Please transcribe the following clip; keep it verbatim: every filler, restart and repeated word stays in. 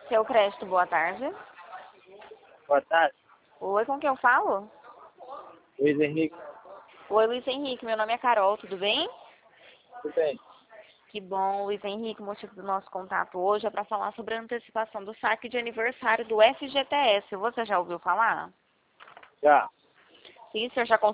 Seu crédito, boa tarde. Boa tarde, Oi, com quem eu falo? Luiz Henrique. Oi, Luiz Henrique, meu nome é Carol, tudo bem? Tudo bem? Que bom, Luiz Henrique, o motivo do nosso contato hoje é para falar sobre a antecipação do saque de aniversário do F G T S. Você já ouviu falar? Já. Sim, o senhor já